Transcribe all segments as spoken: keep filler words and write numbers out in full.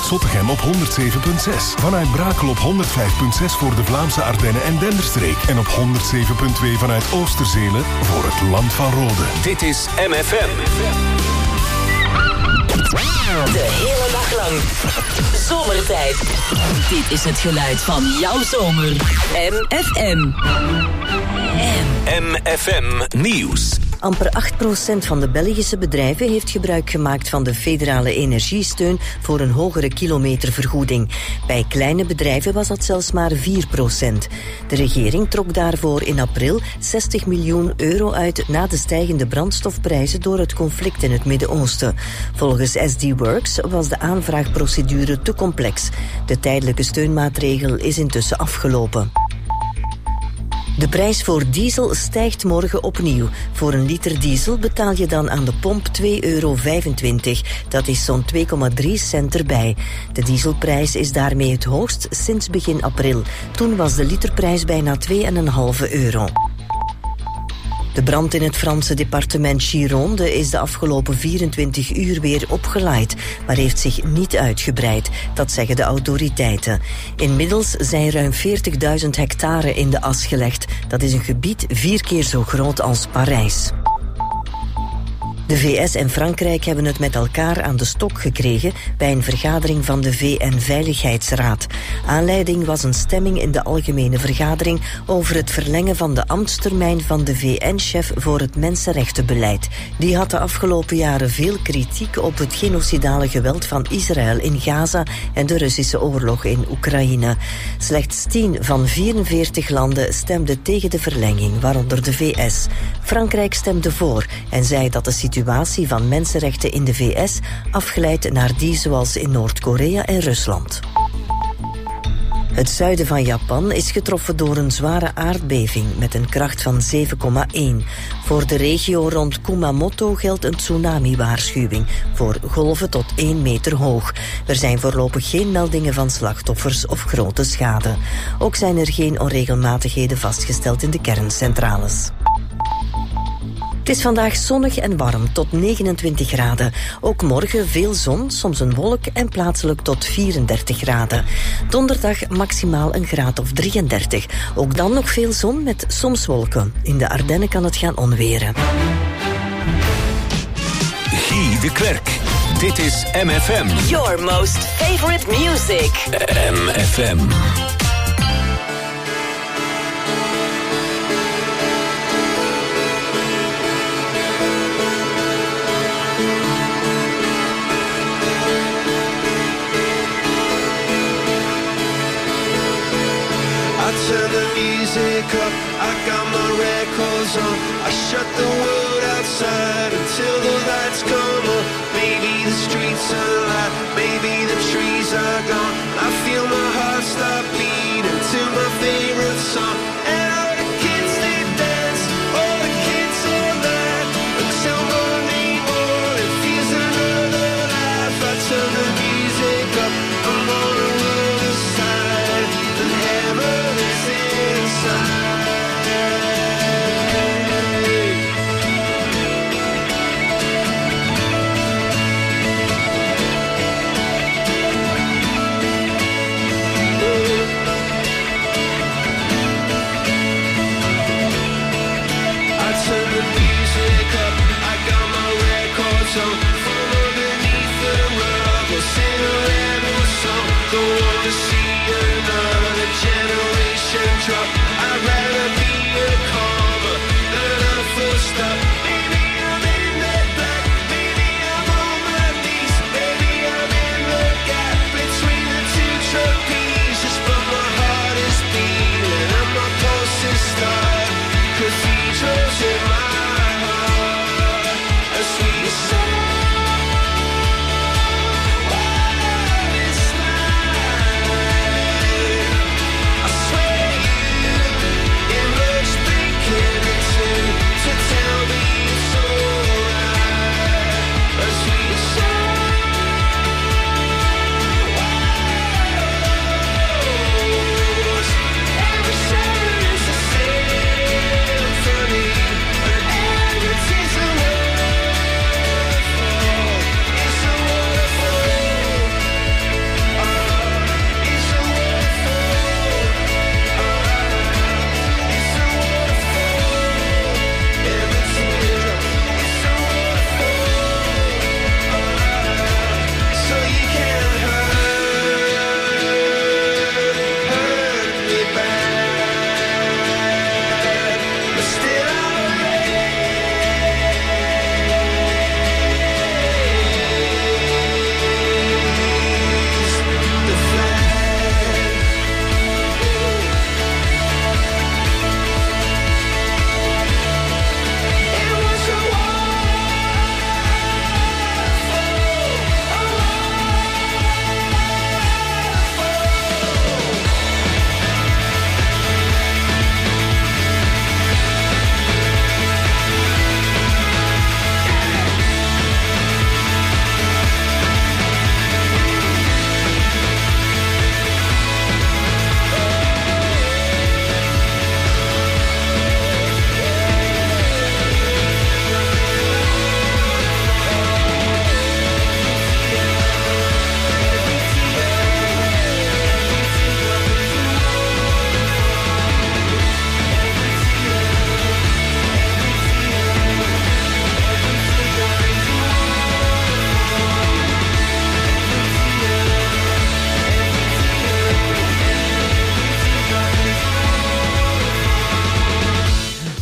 Zottegem op honderd zeven komma zes. Vanuit Brakel op honderd vijf komma zes voor de Vlaamse Ardennen en Denderstreek. En op honderd zeven komma twee vanuit Oosterzelen voor het Land van Rode. Dit is M F M. De hele dag lang. Zomertijd. Dit is het geluid van jouw zomer. M F M. M F M Nieuws. Amper acht procent van de Belgische bedrijven heeft gebruik gemaakt van de federale energiesteun voor een hogere kilometervergoeding. Bij kleine bedrijven was dat zelfs maar vier procent. De regering trok daarvoor in april zestig miljoen euro uit na de stijgende brandstofprijzen door het conflict in het Midden-Oosten. Volgens S D Works was de aanvraagprocedure te complex. De tijdelijke steunmaatregel is intussen afgelopen. De prijs voor diesel stijgt morgen opnieuw. Voor een liter diesel betaal je dan aan de pomp twee euro vijfentwintig. Dat is zo'n twee komma drie cent erbij. De dieselprijs is daarmee het hoogst sinds begin april. Toen was de literprijs bijna twee komma vijf euro. De brand in het Franse departement Gironde is de afgelopen vierentwintig uur weer opgelaaid, maar heeft zich niet uitgebreid. Dat zeggen de autoriteiten. Inmiddels zijn ruim veertigduizend hectare in de as gelegd. Dat is een gebied vier keer zo groot als Parijs. De V S en Frankrijk hebben het met elkaar aan de stok gekregen bij een vergadering van de V N-veiligheidsraad. Aanleiding was een stemming in de algemene vergadering over het verlengen van de ambtstermijn van de V N-chef voor het mensenrechtenbeleid. Die had de afgelopen jaren veel kritiek op het genocidale geweld van Israël in Gaza en de Russische oorlog in Oekraïne. Slechts tien van vierenveertig landen stemden tegen de verlenging, waaronder de V S. Frankrijk stemde voor en zei dat de situatie De situatie van mensenrechten in de V S afgeleid naar die zoals in Noord-Korea en Rusland. Het zuiden van Japan is getroffen door een zware aardbeving met een kracht van zeven komma één. Voor de regio rond Kumamoto geldt een tsunami-waarschuwing voor golven tot één meter hoog. Er zijn voorlopig geen meldingen van slachtoffers of grote schade. Ook zijn er geen onregelmatigheden vastgesteld in de kerncentrales. Het is vandaag zonnig en warm, tot negenentwintig graden. Ook morgen veel zon, soms een wolk en plaatselijk tot vierendertig graden. Donderdag maximaal een graad of drieëndertig. Ook dan nog veel zon met soms wolken. In de Ardennen kan het gaan onweren. Guy de Klerk. Dit is M F M. Your most favorite music. M F M. Turn the music up, I got my records on. I shut the world outside until the lights come on. Maybe the streets are alive, maybe the trees are gone. I feel my heart stop beating to my favorite song. And all the kids they dance, all the kids all night until morning morning feels another life. I turn the music up, I'm on the other side, and heaven is inside.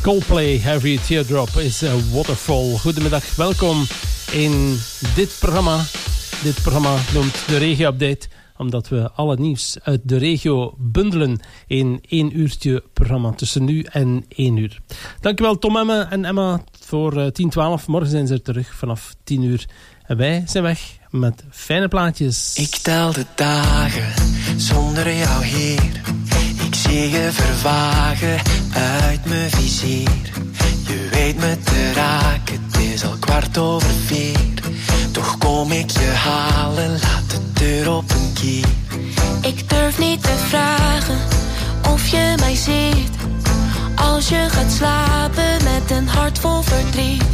Coldplay, Every Teardrop is a Waterfall. Goedemiddag, welkom in dit programma. Dit programma noemt de Regio-update, omdat we al het nieuws uit de regio bundelen in één uurtje programma tussen nu en één uur. Dankjewel Tom Emme en Emma voor uh, tien twaalf. Morgen zijn ze er terug vanaf tien uur. En wij zijn weg met fijne plaatjes. Ik tel de dagen zonder jou hier. Ik zie je vervagen uit mijn vizier. Je weet me te raken, het is al kwart over vier. Toch kom ik je halen, laat de deur op een kier. Ik durf niet te vragen of je mij ziet. Als je gaat slapen met een hart vol verdriet.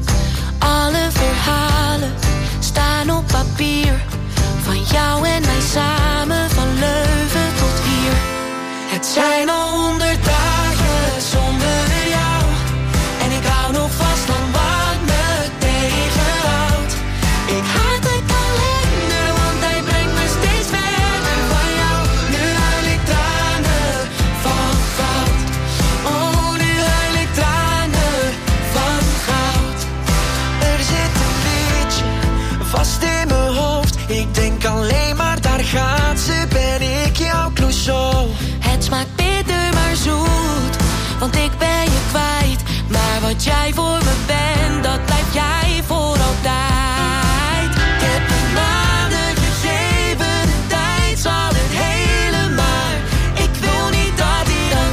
Alle verhalen staan op papier. Van jou en mij samen, van Leuven tot hier. Het zijn al honderd dagen zonder jou. En ik hou nog vast aan wat me tegenhoudt. Ik haat de kalender, want hij brengt me steeds verder van jou. Nu huil ik tranen van goud. Oh, nu huil ik tranen van goud. Er zit een liedje vast in mijn hoofd. Ik denk alleen maar, daar gaat ze, ben ik jouw Clouseau. Het smaakt bitter maar zoet, want ik ben je kwijt. Maar wat jij voor me bent, dat blijf jij voor altijd. Ik heb je maanden gegeven, de tijd zal het hele maar. Ik wil niet dat hij dat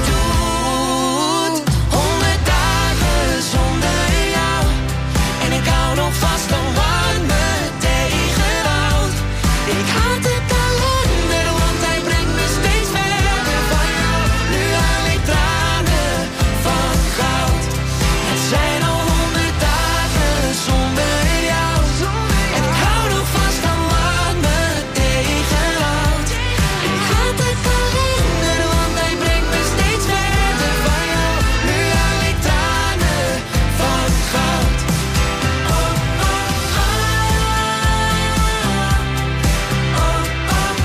doet. Honderd dagen zonder jou. En ik hou nog vast aan wat me tegenhoudt. Ik haat de kalender, want hij brengt me steeds verder van jou. Nu huil ik tranen van goud. Het zijn al honderd dagen zonder jou. En ik hou nog vast aan wat me tegenhoudt. Ik haat de kalender, want hij brengt me steeds verder van jou. Nu huil ik tranen van goud. Oh, oh, oh. Oh, oh,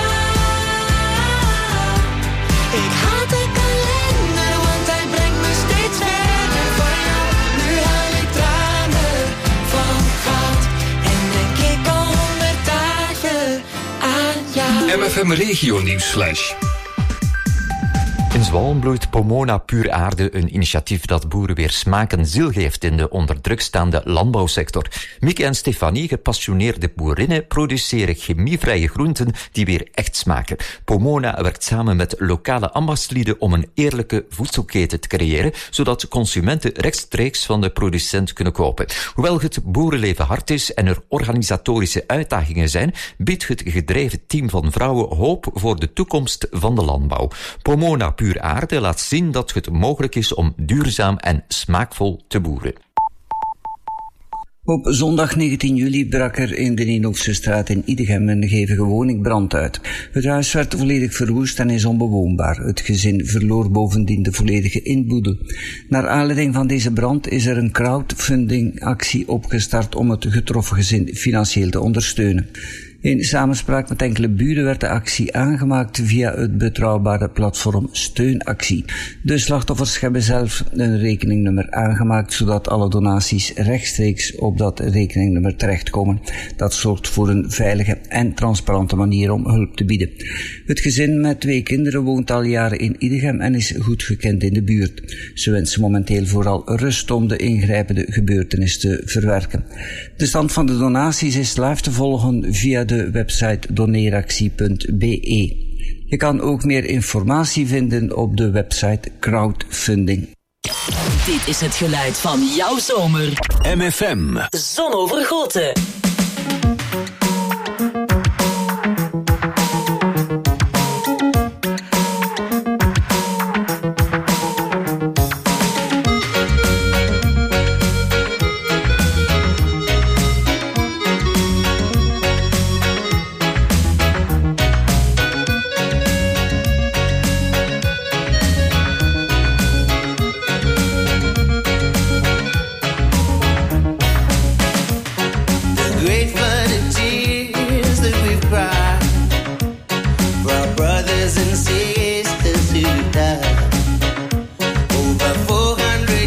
oh. Ik haat de kalender, want hij brengt me steeds verder van jou. Nu huil ik tranen van goud. En denk ik al honderd dagen aan jou. M F M Regio Nieuwsflash. In Zwalm bloeit Pomona Puur Aarde, een initiatief dat boeren weer smaak en ziel geeft in de onder druk staande landbouwsector. Mieke en Stefanie, gepassioneerde boerinnen, produceren chemievrije groenten die weer echt smaken. Pomona werkt samen met lokale ambachtslieden om een eerlijke voedselketen te creëren, zodat consumenten rechtstreeks van de producent kunnen kopen. Hoewel het boerenleven hard is en er organisatorische uitdagingen zijn, biedt het gedreven team van vrouwen hoop voor de toekomst van de landbouw. Pomona Puur Aarde laat zien dat het mogelijk is om duurzaam en smaakvol te boeren. Op zondag negentien juli brak er in de Nienhoffse straat in Idegem een hevige woningbrand uit. Het huis werd volledig verwoest en is onbewoonbaar. Het gezin verloor bovendien de volledige inboedel. Naar aanleiding van deze brand is er een crowdfundingactie opgestart om het getroffen gezin financieel te ondersteunen. In samenspraak met enkele buren werd de actie aangemaakt via het betrouwbare platform Steunactie. De slachtoffers hebben zelf een rekeningnummer aangemaakt, zodat alle donaties rechtstreeks op dat rekeningnummer terechtkomen. Dat zorgt voor een veilige en transparante manier om hulp te bieden. Het gezin met twee kinderen woont al jaren in Idegem en is goed gekend in de buurt. Ze wensen momenteel vooral rust om de ingrijpende gebeurtenis te verwerken. De stand van de donaties is live te volgen via de website doneeractie punt b e. Je kan ook meer informatie vinden op de website Crowdfunding. Dit is het geluid van jouw zomer. M F M. Zonovergoten. brothers and sisters who died. Over four hundred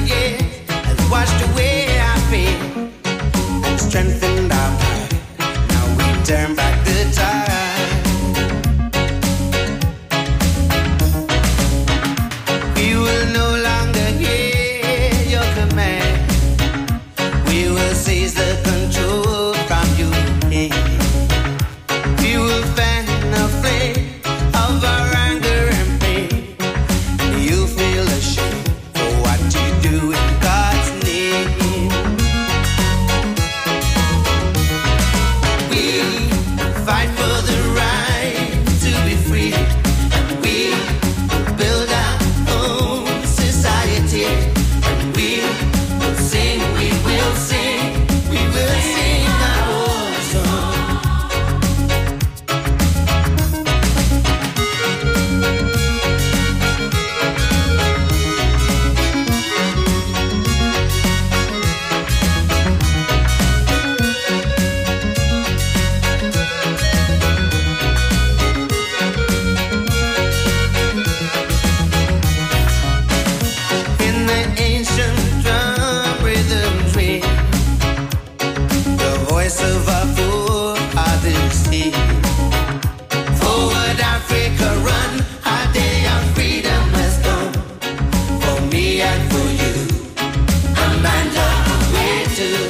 far for Odyssey. Forward Africa run, our day of freedom has come. For me and for you, a man love the way too.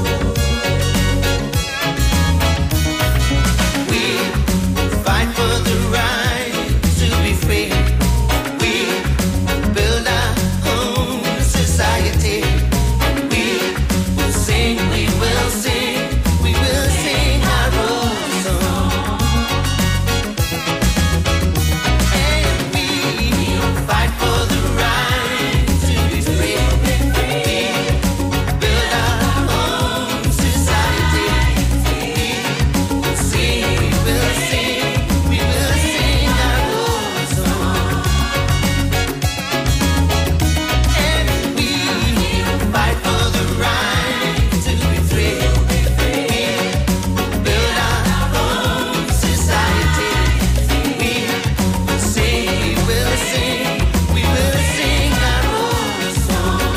We fight for the right to be free. We build our own society. We will sing, we will sing, we will sing our own song. And we fight for the right to be free. We build our own society. We will sing, we will sing, we will sing our own song. And we fight for the right to be free. We build our own society. We will sing, we will sing, we will sing our own song.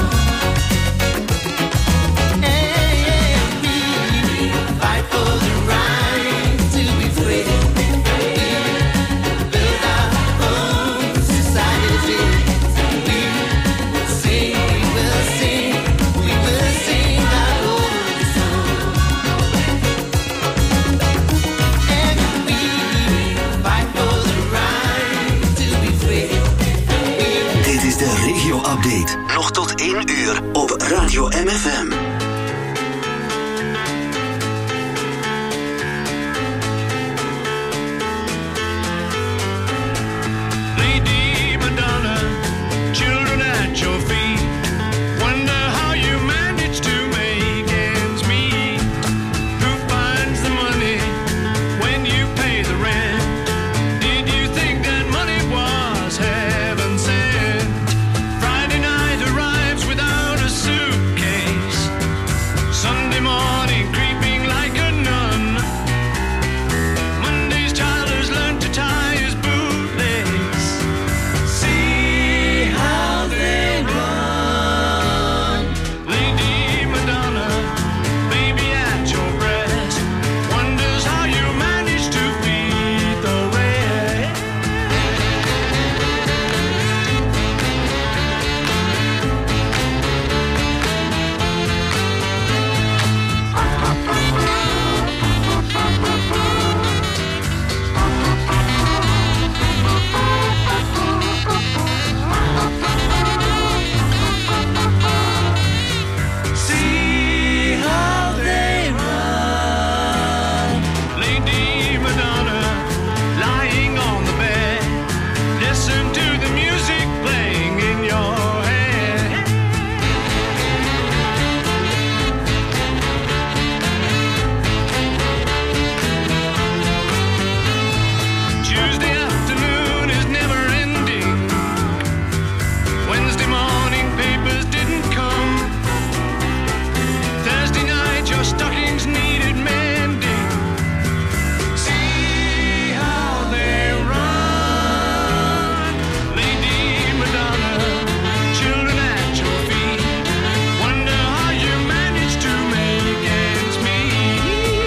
And we fight for the right to be free. We build our own society. We will sing, we will sing, we will sing our own song. And we fight for the right to be free. Dit is de regio-update. Nog tot één uur op Radio M F M. Lady Madonna, children at your feet. Wonder how you manage to make ends meet. Who finds the money when you pay the rent? Did you think that money was heaven sent? Friday night arrives without a suitcase. Sunday morning creeping like a nun. Monday's child has learned to tie his bootlace. See how they run. Lady Madonna, baby at your breast, wonders how you manage to feed the rest. See how they run. Lady Madonna, lying on the bed, listen to the music playing in your head. Tuesday afternoon is never ending. Wednesday morning papers didn't come. Thursday night your stockings needed mending. See how they run. Lady Madonna, children at your feet. Wonder how you manage to make ends meet.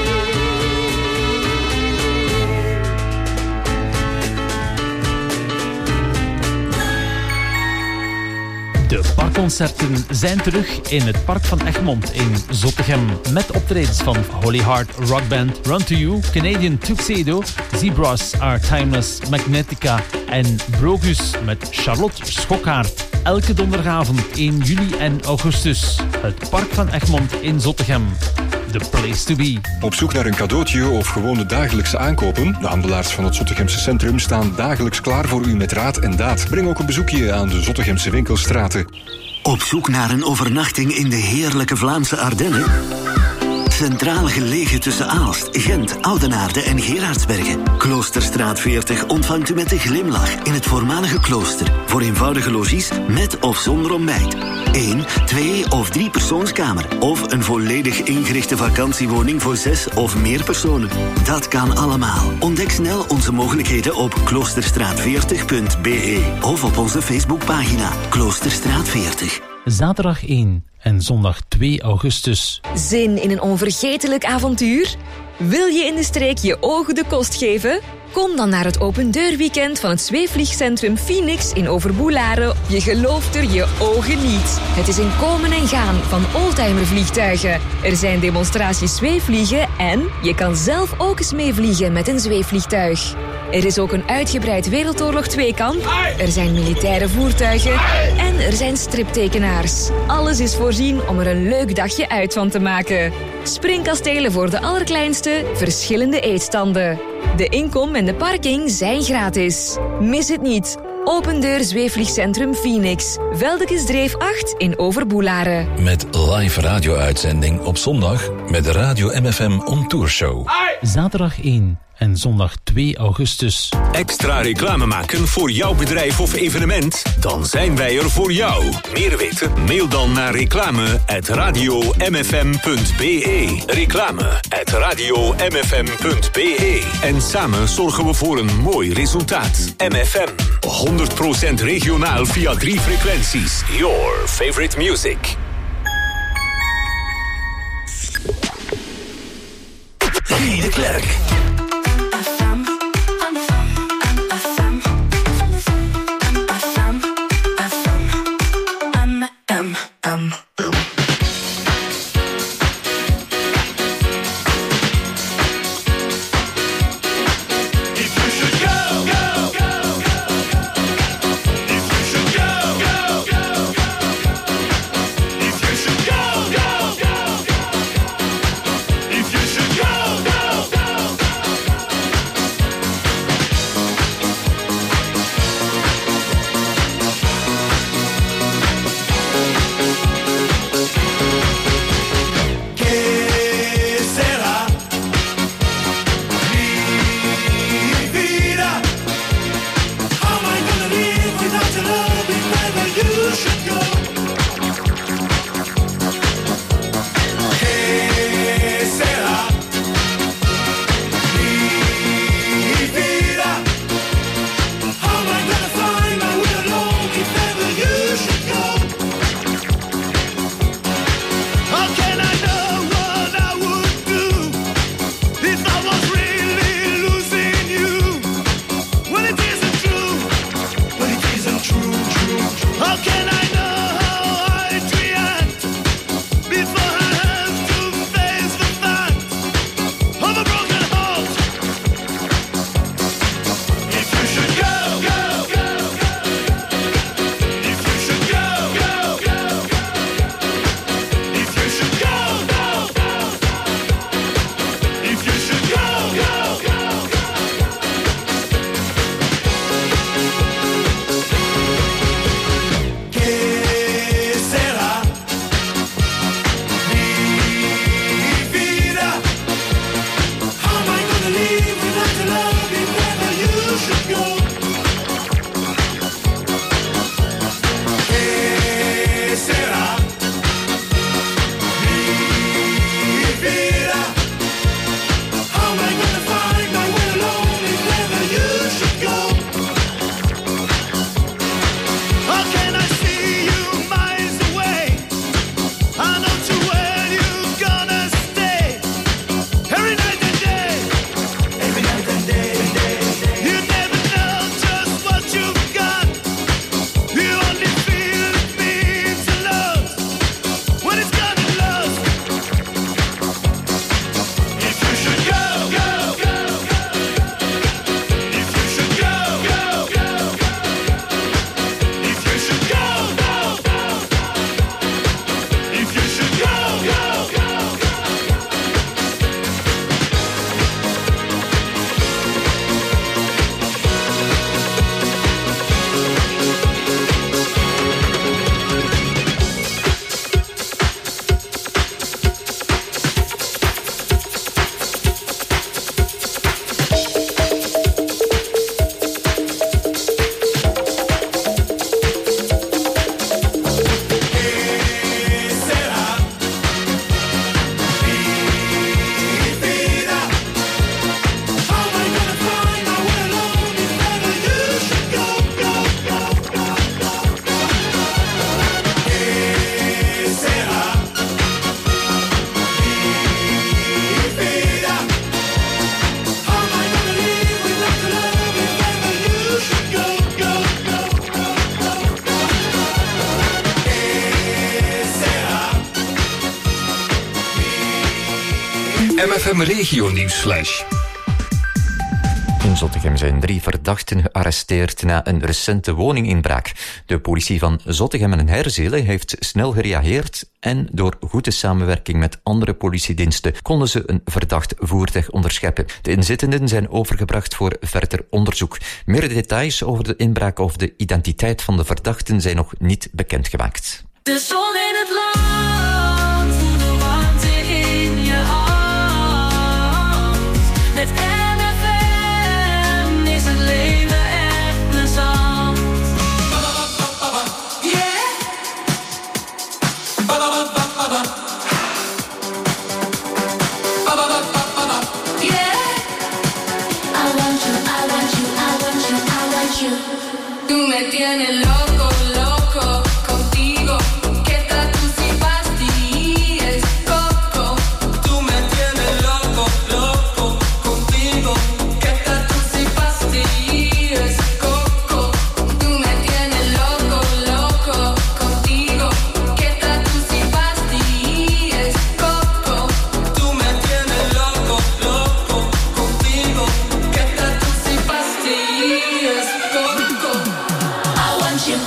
De parkconcerten zijn terug in het Park van Egmond in Zottegem. Met optredens van Holy Heart Rock Band, Run to You, Canadian Tuxedo, Zebras Are Timeless, Magnetica en Brogus met Charlotte Schokkaert. Elke donderdagavond in juli en augustus. Het Park van Egmond in Zottegem. The place to be. Op zoek naar een cadeautje of gewoon de dagelijkse aankopen? De handelaars van het Zottegemse centrum staan dagelijks klaar voor u met raad en daad. Breng ook een bezoekje aan de Zottegemse winkelstraten. Op zoek naar een overnachting in de heerlijke Vlaamse Ardennen? Centraal gelegen tussen Aalst, Gent, Oudenaarde en Gerardsbergen. Kloosterstraat veertig ontvangt u met een glimlach in het voormalige klooster. Voor eenvoudige logies met of zonder ontbijt. Eén, twee of drie persoonskamer. Of een volledig ingerichte vakantiewoning voor zes of meer personen. Dat kan allemaal. Ontdek snel onze mogelijkheden op kloosterstraat veertig punt b e of op onze Facebookpagina Kloosterstraat veertig. zaterdag één en zondag twee augustus. Zin in een onvergetelijk avontuur? Wil je in de streek je ogen de kost geven? Kom dan naar het opendeurweekend van het zweefvliegcentrum Phoenix in Overboelaren. Je gelooft er je ogen niet. Het is een komen en gaan van oldtimervliegtuigen. Er zijn demonstraties zweefvliegen en je kan zelf ook eens meevliegen met een zweefvliegtuig. Er is ook een uitgebreid Wereldoorlog twee-kamp. Er zijn militaire voertuigen. En er zijn striptekenaars. Alles is voorzien om er een leuk dagje uit van te maken. Springkastelen voor de allerkleinste, verschillende eetstanden. De inkom en de parking zijn gratis. Mis het niet. Opendeur Zweefvliegcentrum Phoenix. Veldekesdreef acht in Overboelaren. Met live radio-uitzending op zondag met de Radio M F M On Tour Show. Zaterdag één en zondag twee augustus. Extra reclame maken voor jouw bedrijf of evenement? Dan zijn wij er voor jou. Meer weten? Mail dan naar reclame at radio m f m punt b e. Reclame at radio m f m punt b e. En samen zorgen we voor een mooi resultaat. M F M, honderd procent regionaal via drie frequenties. Your favorite music. Guy de Klerk. Um, If you should go, go, go, go. M F M Regio Nieuwsflash. In Zottegem zijn drie verdachten gearresteerd na een recente woninginbraak. De politie van Zottegem en Herzele heeft snel gereageerd en door goede samenwerking met andere politiediensten konden ze een verdacht voertuig onderscheppen. De inzittenden zijn overgebracht voor verder onderzoek. Meer details over de inbraak of de identiteit van de verdachten zijn nog niet bekendgemaakt. De zon in het land, voel de warmte in je hand. Met Tú me tienes loco, loco contigo. Que tal tú si pastillas, coco? Tú me tienes loco, loco contigo. Que tal tú si pastillas, coco? Tú me tienes loco, loco contigo. Que tal tú si pastillas, coco? Tú me tienes loco, loco contigo. Que tal tú si pastillas, coco? I want you.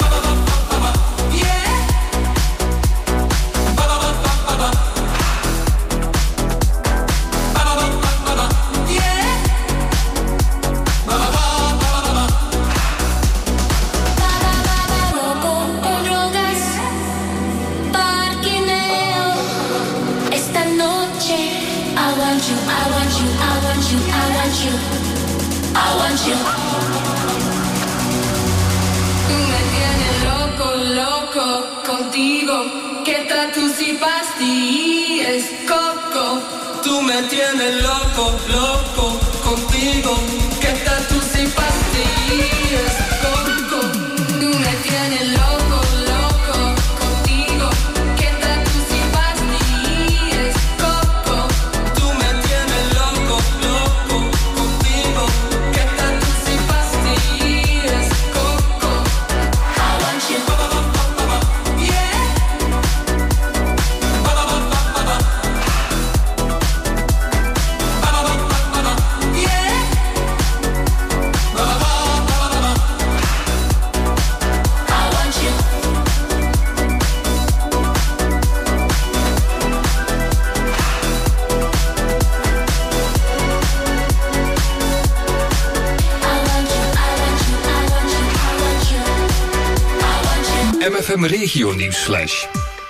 Contigo, que tal tú si pastillas, coco? Tú me tienes loco, loco contigo. Que tal tú si pastillas, coco? Tú me tienes loco, loco contigo. Que tal tú si pastillas, coco? Tú me tienes loco, loco contigo. Que tal tú si pastillas, coco? I want you. M F M Regio Nieuwsflash.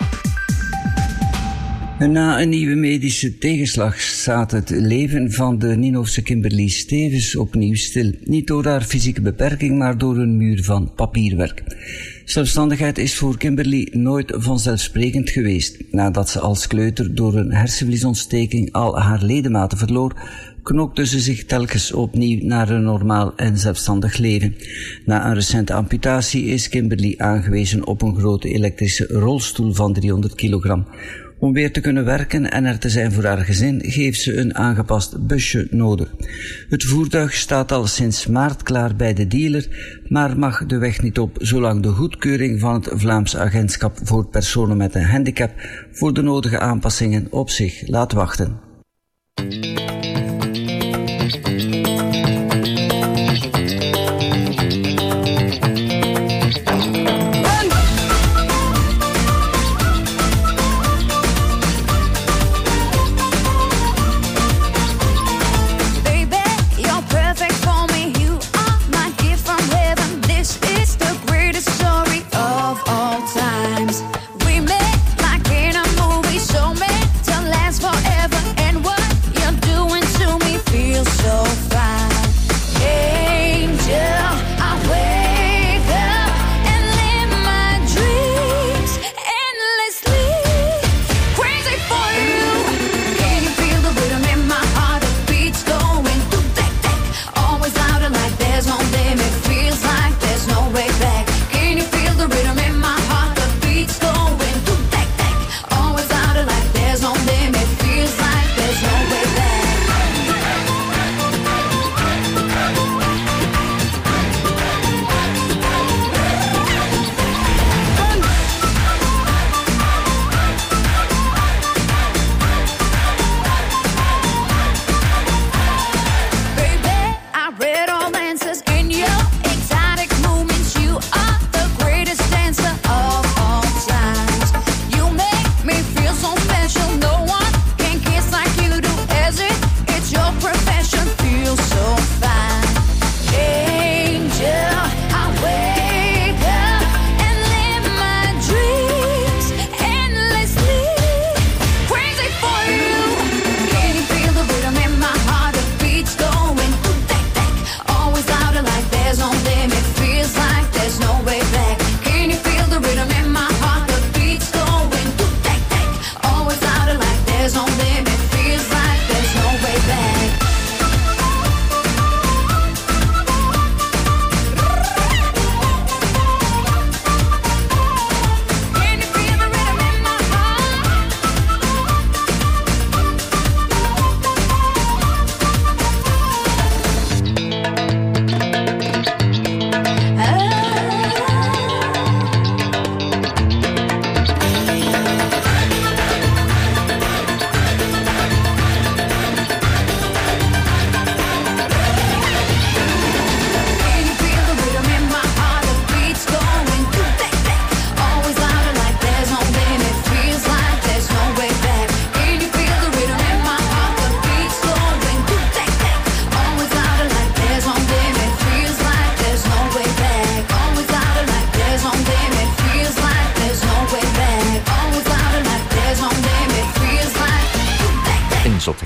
Na een nieuwe medische tegenslag staat het leven van de Ninhoofse Kimberly Stevens opnieuw stil. Niet door haar fysieke beperking, maar door een muur van papierwerk. Zelfstandigheid is voor Kimberly nooit vanzelfsprekend geweest. Nadat ze als kleuter door een hersenvliesontsteking al haar ledematen verloor, knokte ze zich telkens opnieuw naar een normaal en zelfstandig leven. Na een recente amputatie is Kimberly aangewezen op een grote elektrische rolstoel van driehonderd kilogram. Om weer te kunnen werken en er te zijn voor haar gezin, heeft ze een aangepast busje nodig. Het voertuig staat al sinds maart klaar bij de dealer, maar mag de weg niet op zolang de goedkeuring van het Vlaams Agentschap voor Personen met een Handicap voor de nodige aanpassingen op zich laat wachten. Times we met like in a movie, so meant to last forever.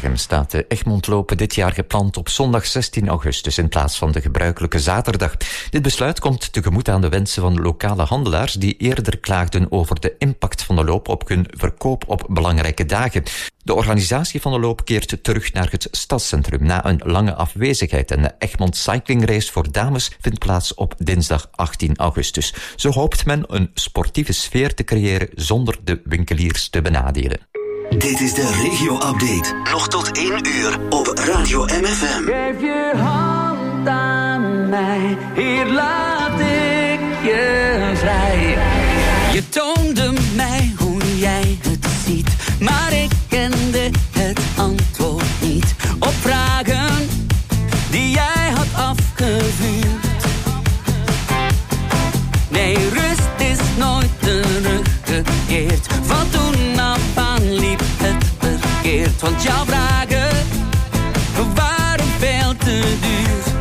Zottegem staat de Egmondloop dit jaar gepland op zondag zestien augustus in plaats van de gebruikelijke zaterdag. Dit besluit komt tegemoet aan de wensen van lokale handelaars die eerder klaagden over de impact van de loop op hun verkoop op belangrijke dagen. De organisatie van de loop keert terug naar het stadscentrum na een lange afwezigheid en de Egmond Cycling Race voor dames vindt plaats op dinsdag achttien augustus. Zo hoopt men een sportieve sfeer te creëren zonder de winkeliers te benadelen. Dit is de regio-update. Nog tot één uur op Radio M F M. Geef je hand aan mij, hier laat ik je vrij. Je toonde mij hoe jij het ziet, maar ik kende het antwoord niet op vragen die jij had afgevuurd. Nee, rust is nooit teruggekeerd. Van toen af aan liep het verkeerd, want jouw vragen waren veel te duur.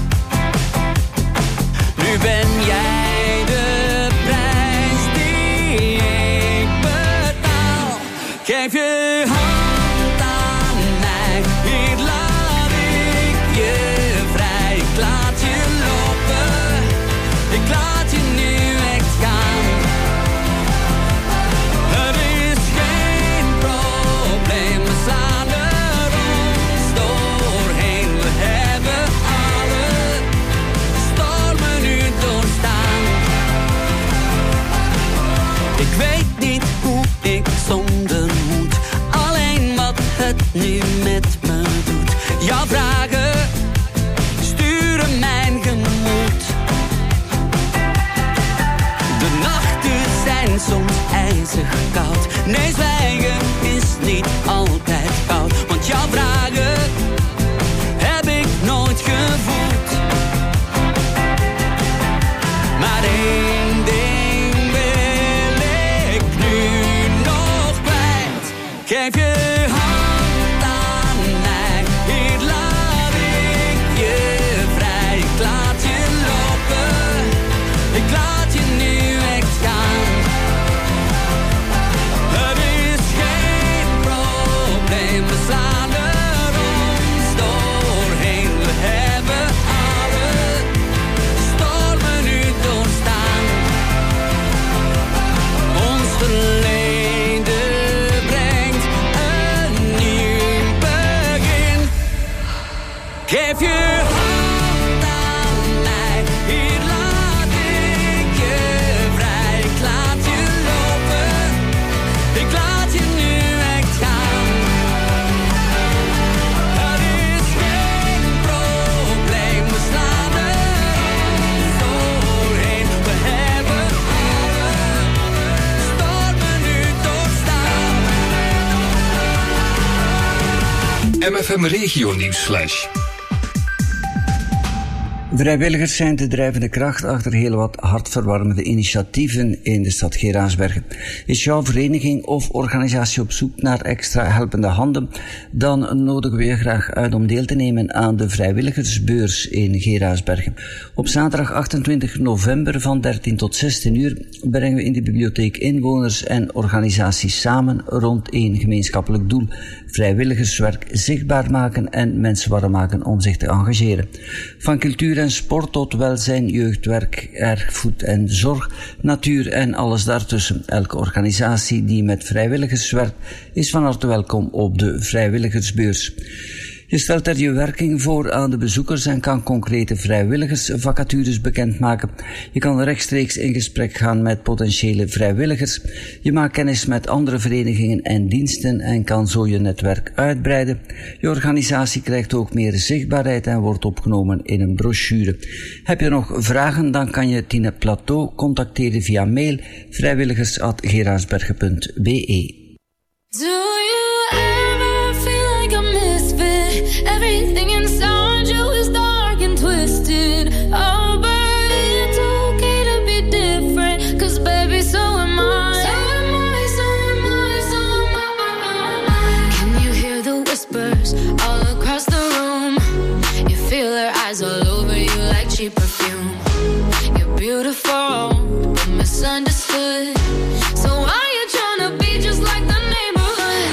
Nu ben jij de prijs die ik betaal. Geef je hand aan mij, hier laat ik je vrij. Ik laat je lopen, ik laat je nu echt gaan. Er is geen probleem, we slaan er ons doorheen. We hebben alle stormen nu doorstaan. Ik weet niet hoe ik zonder moet, alleen wat het nu met me doet. Jouw vragen sturen mijn gemoed. De nachten zijn soms ijzig koud. Nee, zwijgen is niet altijd koud, want jouw vragen heb ik nooit gevoeld. Maar één ding wil ik nu nog kwijt. Geef je hand aan mij, hier laat ik je vrij. Ik laat je lopen, ik laat je nu echt gaan. Er is geen probleem, we slaan er ons doorheen. We hebben alle stormen nu doorstaan. Ons verleden brengt een nieuw begin. Geef je hand aan mij, hier laat ik je vrij. Ik laat je lopen, ik laat je nu echt gaan. Er is geen probleem, we slaan er ons doorheen. We hebben alle stormen nu doorstaan. M F M Regio Nieuwsflash. Vrijwilligers zijn de drijvende kracht achter heel wat hartverwarmende initiatieven in de stad Geraardsbergen. Is jouw vereniging of organisatie op zoek naar extra helpende handen? Dan nodigen we je graag uit om deel te nemen aan de vrijwilligersbeurs in Geraardsbergen. Op zaterdag achtentwintig november van dertien tot zestien uur brengen we in de bibliotheek inwoners en organisaties samen rond één gemeenschappelijk doel: vrijwilligerswerk zichtbaar maken en mensen warm maken om zich te engageren. Van cultuur en sport tot welzijn, jeugdwerk, erfgoed en zorg, natuur en alles daartussen. Elke organisatie die met vrijwilligers werkt is van harte welkom op de vrijwilligersbeurs. Je stelt er je werking voor aan de bezoekers en kan concrete vrijwilligersvacatures bekendmaken. Je kan rechtstreeks in gesprek gaan met potentiële vrijwilligers. Je maakt kennis met andere verenigingen en diensten en kan zo je netwerk uitbreiden. Je organisatie krijgt ook meer zichtbaarheid en wordt opgenomen in een brochure. Heb je nog vragen, dan kan je Tine Plateau contacteren via mail vrijwilligers at geraardsbergen punt b e. Do you ever feel like a misfit? Everything inside you is dark and twisted. Oh, but it's okay to be different, 'cause baby, so am I. So am I, so am I, so am I. Can you hear the whispers all across the room? You feel her eyes all over you like cheap perfume. You're beautiful, but misunderstood. So why you tryna be just like the neighborhood?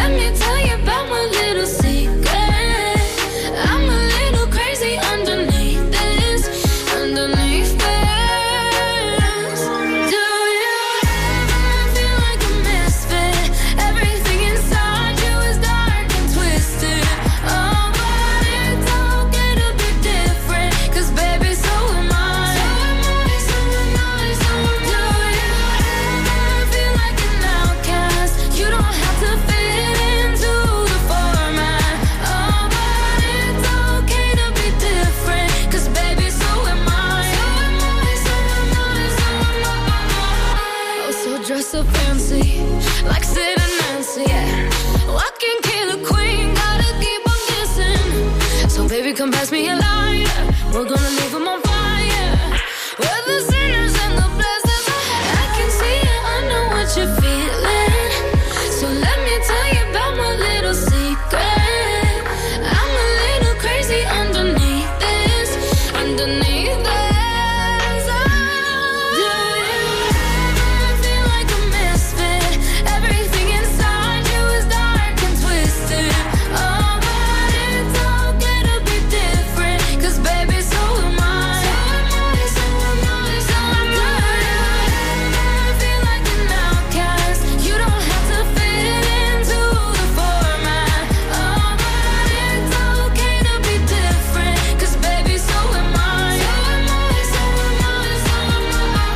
let me tell you about my little secret. I'm a little crazy underneath this, underneath this. Do you ever feel like a misfit? Everything inside you is dark and twisted. Oh, but it's okay to be different, 'cause baby, so am I. So am I, so am I, so am I. Do you ever feel like an outcast? You don't have to fit into the format. Oh, but it's okay to be different, 'cause baby, so am I. So am I, so am I, so am I. Oh, so dress up fancy, like Sid and Nancy, yeah. Walking killer queen, gotta keep on kissing. So baby, come pass me a lighter, we're gonna leave them on fire. We're the sinners and the blessings. I can see it, I know what you're feeling. So let me tell you about my little secret. I'm a little crazy underneath this, underneath this. Do you ever feel like a misfit? Everything inside you is dark and twisted. Oh, but it's okay to be different, 'cause baby, so am I. So am I, so am I, so am I. Do you ever feel like an outcast? You don't have to fit into the format. Oh, but it's okay to be different, 'cause baby, so am I. So am I, so am I, so am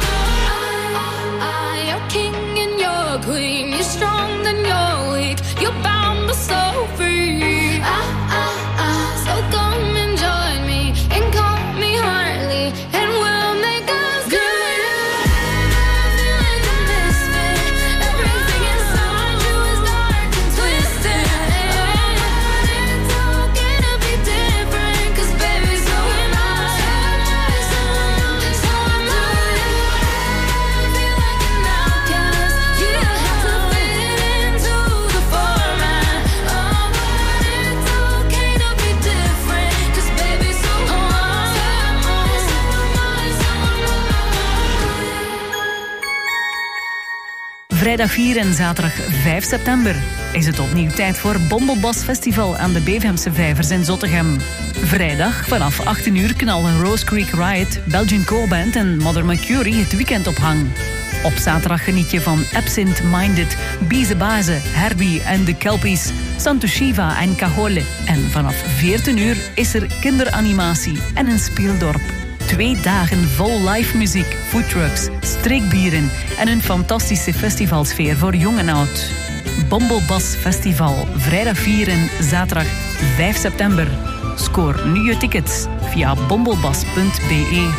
I. You're king and you're queen. You're strong then you're weak. You're bound but so free. Ah, ah, ah. So come and join me and call me Harley, and we'll make us good. Feel like a misfit. Everything inside you is dark and twisted. It's okay to be different, 'cause baby, so am I. So am I, so am I. Feel like an outcast. You don't have to fit into the format. Oh, but it's okay to be different, 'cause baby, so am I. So am I, so am I, so am I. Vrijdag vier en zaterdag vijf september is het opnieuw tijd voor Bombelbas Festival aan de Beverhemse Vijvers in Zottegem. Vrijdag vanaf achttien uur knallen Rose Creek Riot, Belgian Co-Band en Mother Mercury het weekend op hang. Op zaterdag geniet je van Absent Minded, Bize Baze, Herbie en de Kelpies, Santo Shiva en Cajole. En vanaf veertien uur is er kinderanimatie en een speeldorp. Twee dagen vol live muziek, foodtrucks, streekbieren en een fantastische festivalsfeer voor jong en oud. Bombelbas Festival, vrijdag vier en zaterdag vijf september. Scoor nu je tickets via bombelbas punt be.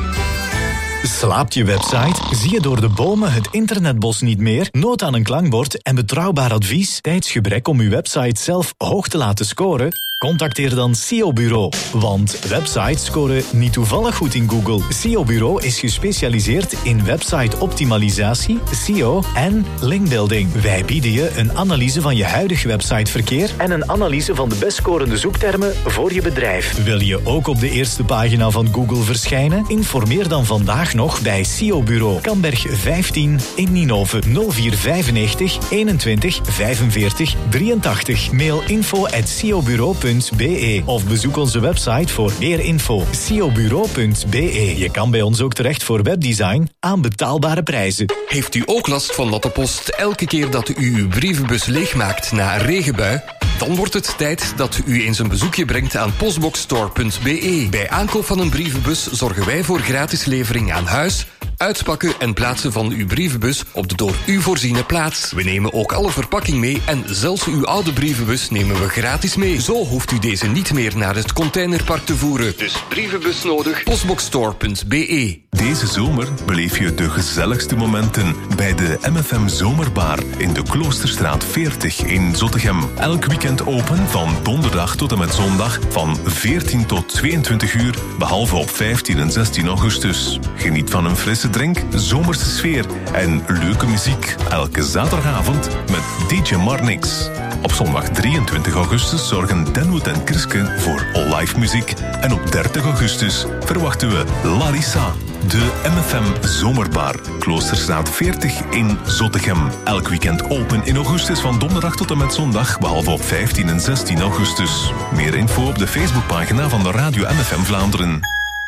Slaapt je website? Zie je door de bomen het internetbos niet meer? Nood aan een klankbord en betrouwbaar advies? Tijdsgebrek om uw website zelf hoog te laten scoren? Contacteer dan S E O Bureau. Want websites scoren niet toevallig goed in Google. S E O Bureau is gespecialiseerd in website-optimalisatie, S E O en linkbuilding. Wij bieden je een analyse van je huidige websiteverkeer en een analyse van de best scorende zoektermen voor je bedrijf. Wil je ook op de eerste pagina van Google verschijnen? Informeer dan vandaag nog bij S E O Bureau. Kamberg vijftien in Ninove nul vier vijfennegentig eenentwintig vijfenveertig drieëntachtig. Mail info at s e o bureau punt be of bezoek onze website voor meer info. s e o bureau punt be. Je kan bij ons ook terecht voor webdesign aan betaalbare prijzen. Heeft u ook last van dat de post elke keer dat u uw brievenbus leegmaakt na een regenbui? Dan wordt het tijd dat u eens een bezoekje brengt aan postboxstore punt be. Bij aankoop van een brievenbus zorgen wij voor gratis levering aan huis, uitpakken en plaatsen van uw brievenbus op de door u voorziene plaats. We nemen ook alle verpakking mee en zelfs uw oude brievenbus nemen we gratis mee. Zo hoeft u deze niet meer naar het containerpark te voeren. Dus brievenbus nodig, postboxstore punt be. Deze zomer beleef je de gezelligste momenten bij de M F M Zomerbar in de Kloosterstraat veertig in Zottegem. Elk weekend open van donderdag tot en met zondag van veertien tot tweeëntwintig uur, behalve op vijftien en zestien augustus. Geniet van een frisse drink, zomerse sfeer en leuke muziek. Elke zaterdagavond met D J Marnix. Op zondag drieëntwintig augustus zorgen Denwood en Kriske voor live muziek. En op dertig augustus verwachten we Larissa, de M F M Zomerbar, Kloosterstraat veertig in Zottegem. Elk weekend open in augustus van donderdag tot en met zondag, behalve op vijftien en zestien augustus. Meer info op de Facebookpagina van de Radio M F M Vlaanderen.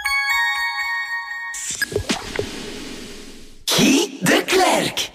Guy de Klerk.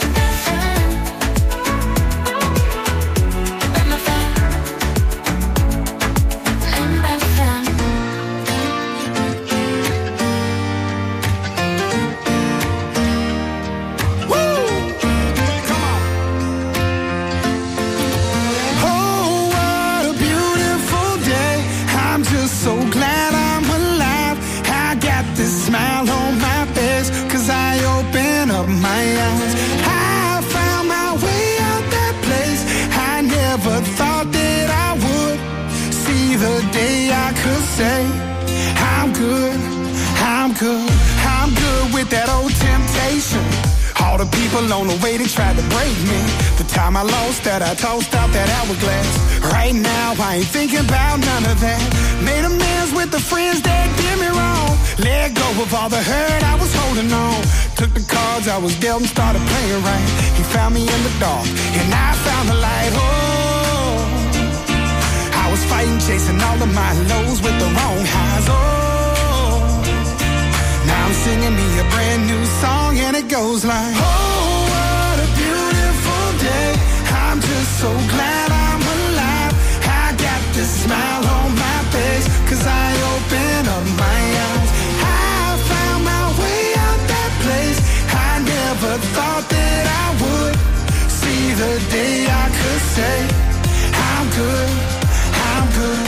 Say I'm good, I'm good, I'm good with that old temptation. All the people on the way that tried to break me. The time I lost that, I tossed out that hourglass. Right now I ain't thinking about none of that. Made amends with the friends that did me wrong. Let go of all the hurt I was holding on. Took the cards I was dealt and started playing right. He found me in the dark and I found the light. Oh, I was fighting, chasing all of my lows with the wrong highs. Oh, now I'm singing me a brand new song and it goes like, oh, what a beautiful day. I'm just so glad I'm alive. I got this smile on my face, cause I opened up my eyes. I found my way out that place. I never thought that I would see the day I could say, I'm good, I'm good.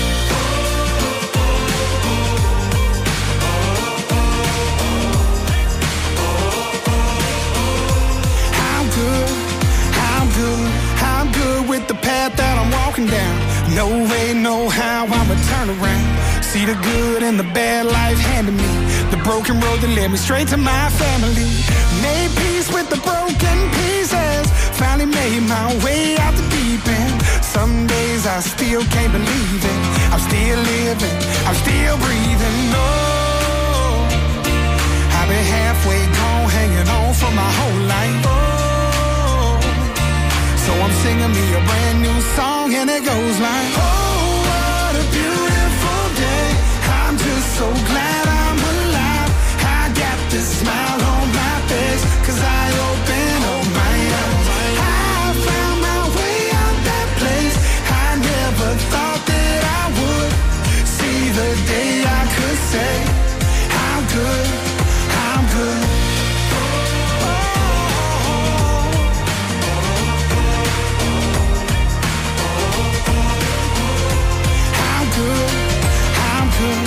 I'm good, I'm good, I'm good with the path that I'm walking down. No way, no how, I'ma turn around. See the good and the bad life handed me. The broken road that led me straight to my family. Made peace with the broken pieces. Finally made my way out the deep end. Some days I still can't believe it. I'm still living, I'm still breathing. No, I've been halfway gone, hanging on for my whole life. Oh, so I'm singing me a brand new song and it goes like, oh, what a beautiful day. I'm just so glad I'm alive. I got this smile on my face, cause I opened up my eyes. I found my way out that place. I never thought that I would see the day I could say, I'm good, I'm good. I'm good, I'm good.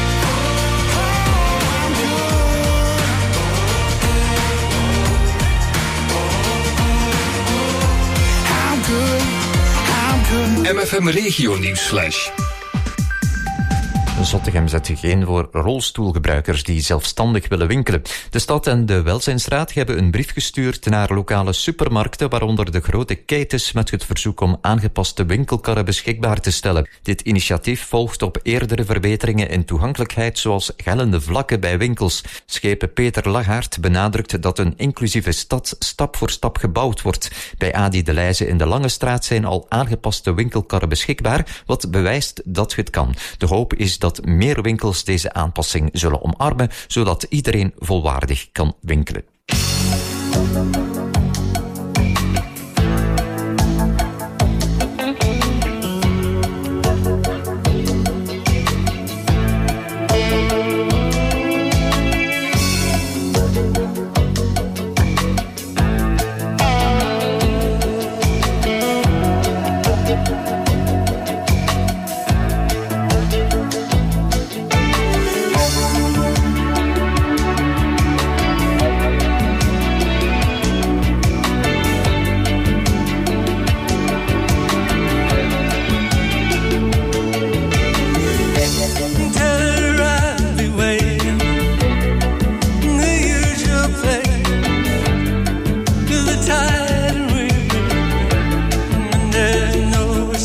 M F M Regio Nieuwsflash. Zottegem zet zich in voor rolstoelgebruikers die zelfstandig willen winkelen. De stad en de Welzijnsraad hebben een brief gestuurd naar lokale supermarkten, waaronder de grote ketens, met het verzoek om aangepaste winkelkarren beschikbaar te stellen. Dit initiatief volgt op eerdere verbeteringen in toegankelijkheid, zoals gellende vlakken bij winkels. Schepen Peter Lagaert benadrukt dat een inclusieve stad stap voor stap gebouwd wordt. Bij Adi de Leijze in de Lange Straat zijn al aangepaste winkelkarren beschikbaar, wat bewijst dat het kan. De hoop is dat meer winkels deze aanpassing zullen omarmen, zodat iedereen volwaardig kan winkelen.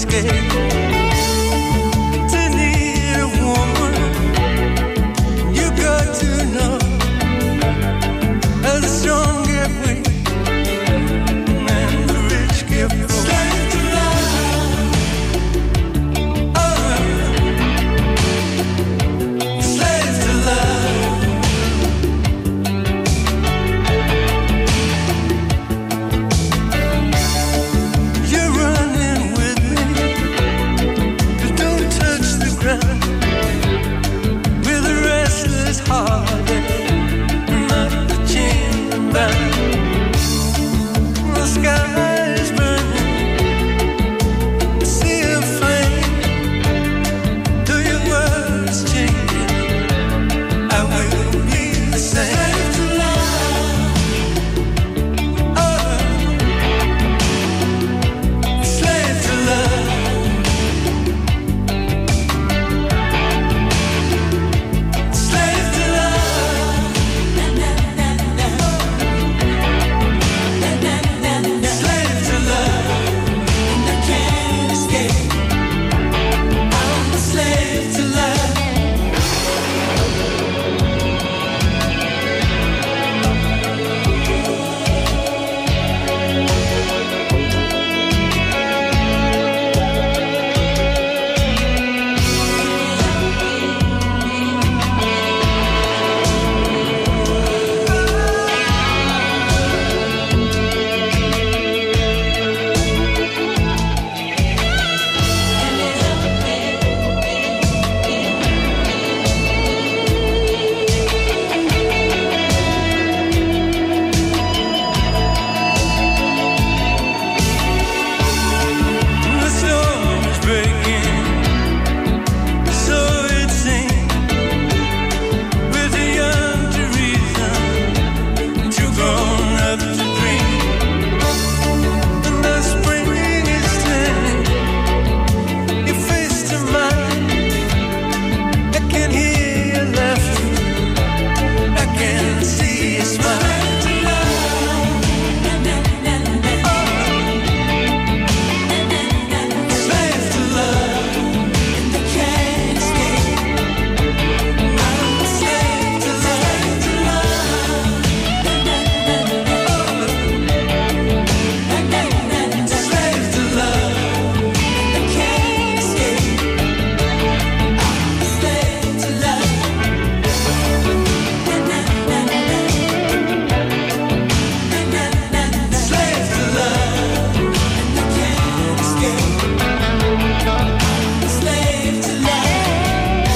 escape. To need a woman, you got to know how the strong get weak and the rich get poor. Slave to love, oh, slave to love. You're running with me, but don't touch the ground. With a restless heart and not the chain bound. The sky is burning, a sea of flame. Though your world's changing, I will be the same. Slave to love, oh, slave to love. Slave to love, slave to love, and I can't escape. I'm a slave to love. The storm is breaking, so it seems. We're too young to reason, too grown up to dream. And the spring is turning your face to mine. I can hear your laughter, I can see your smile. Slave to love, and I can't escape. I'm a slave to love, to love. Slave to love, and I can't escape. I'm a slave to love. Slave to love, and I can't escape. Slave to love.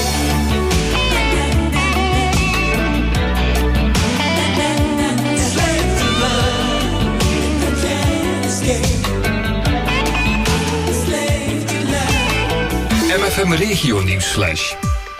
Slave to love, and I can't escape. Slave to love. M F M Regio Nieuwsflash.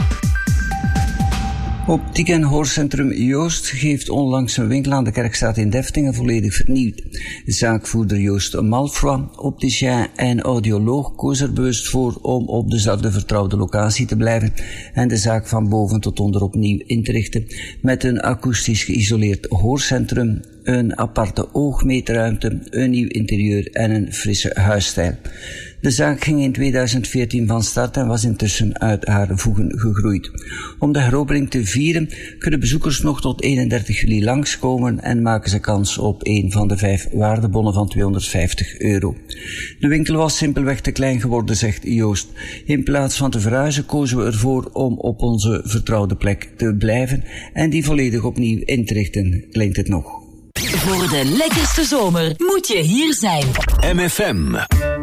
Optiek- en hoorcentrum Joost heeft onlangs een winkel aan de Kerkstraat in Deftingen volledig vernieuwd. Zaakvoerder Joost Malfroy, opticien en audioloog, koos er bewust voor om op dezelfde vertrouwde locatie te blijven en de zaak van boven tot onder opnieuw in te richten met een akoestisch geïsoleerd hoorcentrum, een aparte oogmeetruimte, een nieuw interieur en een frisse huisstijl. De zaak ging in tweeduizend veertien van start en was intussen uit haar voegen gegroeid. Om de heropening te vieren kunnen bezoekers nog tot eenendertig juli langskomen en maken ze kans op een van de vijf waardebonnen van tweehonderdvijftig euro. De winkel was simpelweg te klein geworden, zegt Joost. In plaats van te verhuizen kozen we ervoor om op onze vertrouwde plek te blijven en die volledig opnieuw in te richten, klinkt het nog. Voor de lekkerste zomer moet je hier zijn. M F M.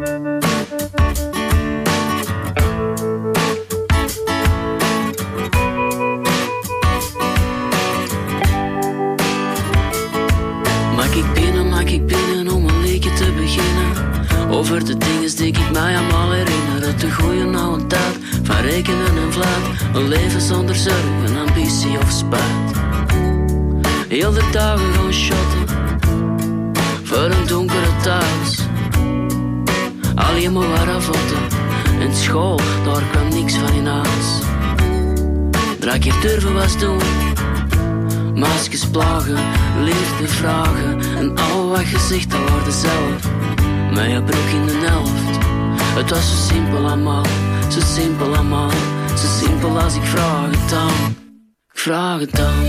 Maak ik binnen, maak ik binnen om een leekje te beginnen. Over de dingen die ik mij allemaal herinner. Het te goeie oude tijd van rekenen en vlaat. Een leven zonder zorgen, ambitie of spijt. Heel de dagen gaan shotten voor een donkere thuis. Alleen maar waaravotten. In school, daar kwam niks van in huis. Drie keer durven was doen. Maskers plagen, liefde vragen. En al wat gezegd, dat wordt zelf. Met je broek in de helft. Het was zo simpel allemaal, zo simpel allemaal, zo simpel als ik vraag het dan, ik vraag het dan.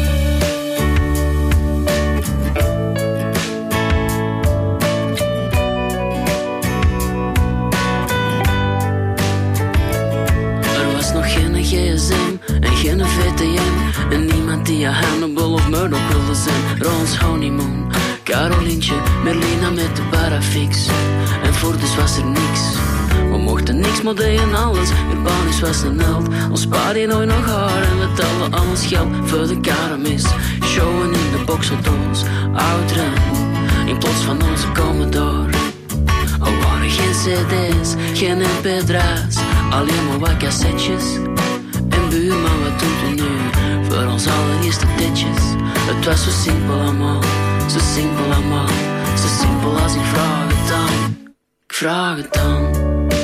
Er was nog geen G S M en geen V T M en niemand die aan Hannibal of Murdoch wilde zijn. Rons honeymoon, Carolientje, Merlina met de parafix. En voor dus was er niks. We mochten niks, maar deden alles. Urbanus was een held. Ons pa die nooit nog haar. En we telden al ons geld voor de karamis. Showen in de boxauto's, ouderen. In plaats van onze Commodore. Er waren geen cd's, geen M P drie's. Alleen maar wat cassettes. En buurman, wat doet u nu? Voor ons allereerste ditjes. Het was zo simpel allemaal. Zo simpel allemaal, zo simpel als ik vraag het dan, ik vraag het dan.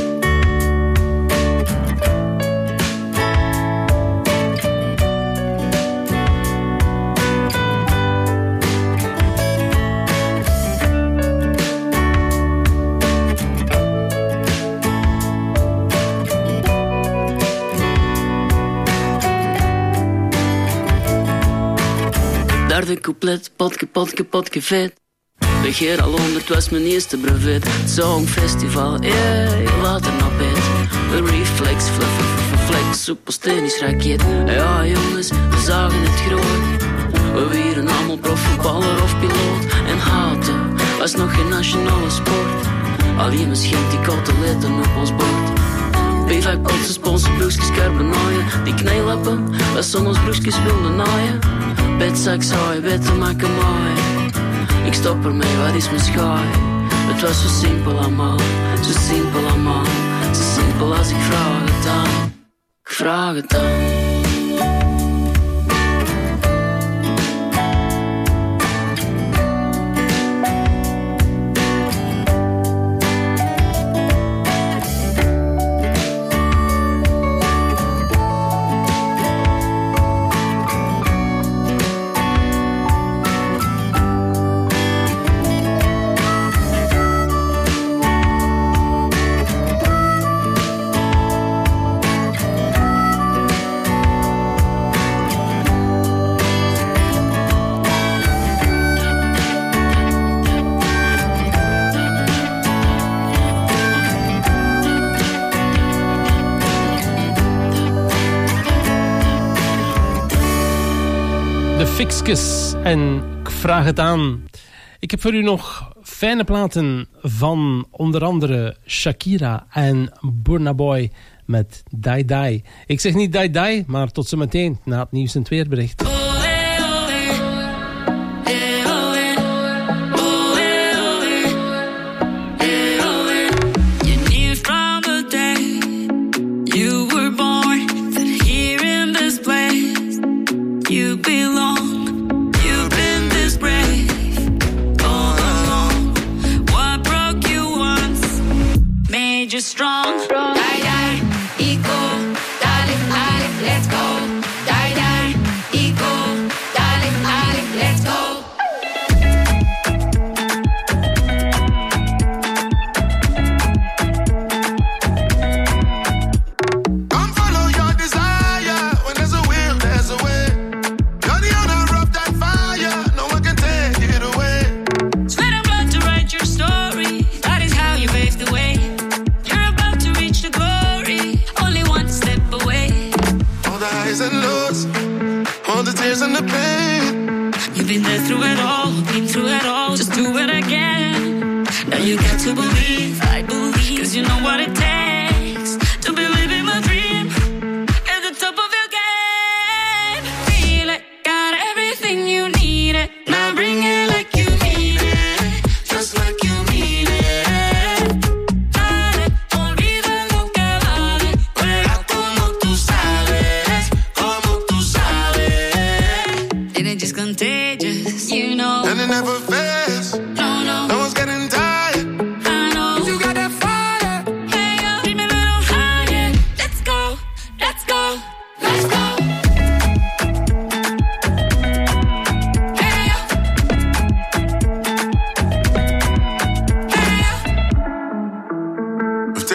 Derde couplet, potke, potke, potke vet. Begeer al honderd was mijn eerste brevet. Songfestival, yeah, later naar bed. De reflex, flex, flex, superstenisch raket. Ja jongens, we zagen het groot. We wieren allemaal profvoetballer of piloot. En haten was nog geen nationale sport. Alleen misschien die koteletten op ons bord. Bivak, potsen, sponsor, broekjes, carbonaaien. Die knijlappen, waar soms broekjes wilden naaien. Betzak zou je beter maken mooi. Ik stop ermee, wat is mijn schaai? Het was zo simpel allemaal, zo simpel allemaal. Zo simpel als ik vraag het dan, ik vraag het dan. Fixkes en ik vraag het aan. Ik heb voor u nog fijne platen van onder andere Shakira en Burna Boy met Die Die. Ik zeg niet Die Die, maar tot zometeen na het nieuws en het weerbericht. You belong, you've been this brave all along. What broke you once made you strong. Die, die, eco, darling, darling, let's go. Die, die, eco, darling, darling, let's go. Come follow your desire. When there's a will, there's a way. All the tears and the pain. You've been there through it all, been through it all. Just do it again. Now you got to believe, I believe, cause you know what it takes to believe in my dream. At the top of your game. Feel it, got everything you need it. Now bring it like you need it. Just like you need it. Dale, olvida lo que vale. Juega como tú sabes, como tú sabes. And it just contagious, you know. And it never fades. No, no. No one's getting tired. I know.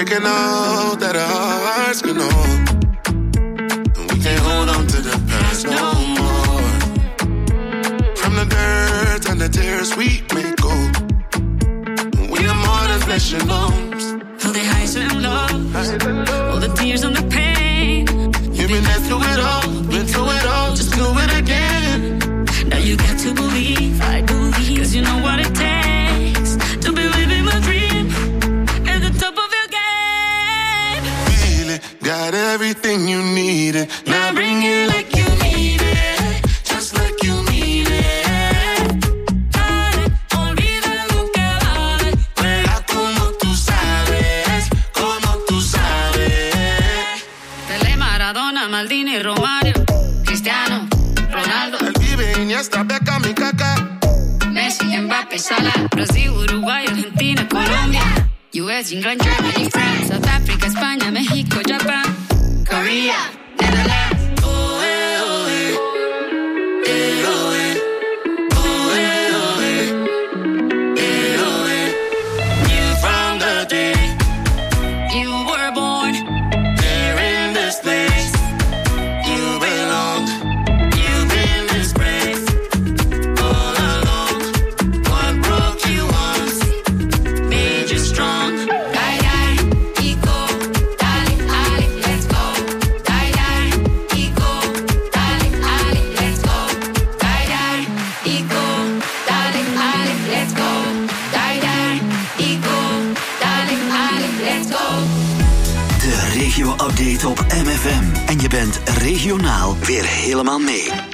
taking all that our hearts can hold. And we can't hold on to the past no more. From the dirt and the tears we may go. We are more than flesh and bones. All the highs and lows, all the tears and the pain. You've been there through it all, been through it all, just do it again. Now you got to believe, I believe, cause you know what it takes to be living my dream at the top of your game. Feel it, got everything you needed. Now bring it like you need it, just like you need it. Dale, olvida lo que vale. Juega como tú sabes, como tú sabes. Pelé, Maradona, Maldini, Romario, Cristiano, Ronaldo. El Vive, Iniesta, Beckham y Kaká. Messi, Mbappé, Salah, Brasil, Uruguay, Argentina, Colombia, U S, England, Germany, France, South Africa, España, México, Japan, Korea, Netherlands. Oh, eh, oh, eh. Eh, oh, eh. Oh, eh, oh, eh. Eh, oh, eh. You from the day you were born, There in this place, you belong. You've been disgraced all along. What broke you once made you strong. die, die, ego, dale, ale, let's go. Die, die, ego, dale, ale, let's go. Die, die, ego, dale, ale, let's go. Die, die, ego, dale, ale, let's go. De regio-update op M F M. En je bent regionaal weer helemaal mee.